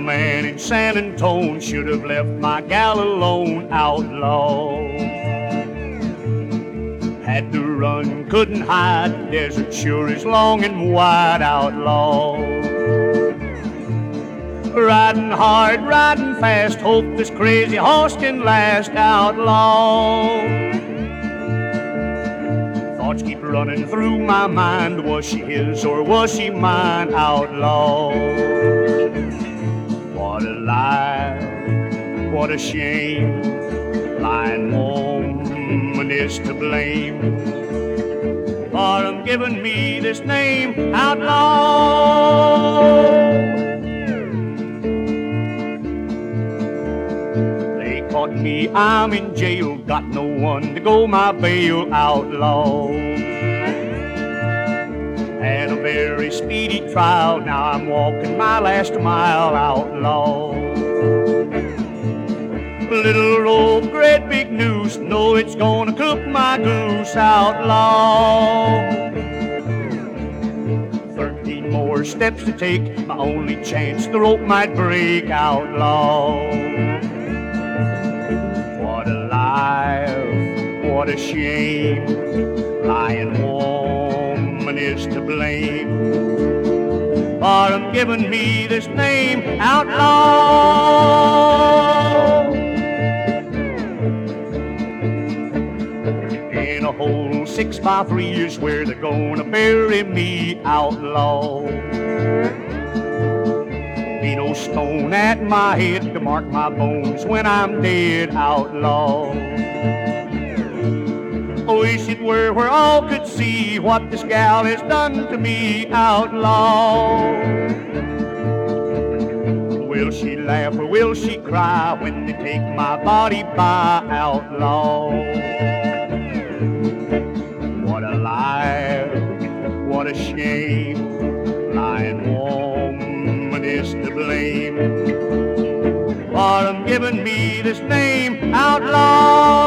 man in San Antone should have left my gal alone, outlaw. Had to run, couldn't hide, the desert sure is long and wide, outlaw. Riding hard, riding fast, hope this crazy horse can last, outlaw. Thoughts keep running through my mind, was she his or was she mine, outlaw? What a lie, what a shame, lying woman is to blame for them giving me this name, outlaw. They caught me, I'm in jail, got no one to go my bail, outlaw. Had a very speedy trial, now I'm walking my last mile, outlaw. Little rope, great big noose, know it's gonna cook my goose, outlaw. 13 more steps to take, my only chance the rope might break, outlaw. What a lie, what a shame, lying woman is to blame for them giving me this name, outlaw. In a hole 6 by 3 is where they're gonna bury me, outlaw. Be no stone at my head to mark my bones when I'm dead, outlaw. I wish it were where all could see what this gal has done to me, outlaw. Will she laugh or will she cry when they take my body by, outlaw? What a lie, what a shame, lying woman is to blame for them giving me this name, outlaw.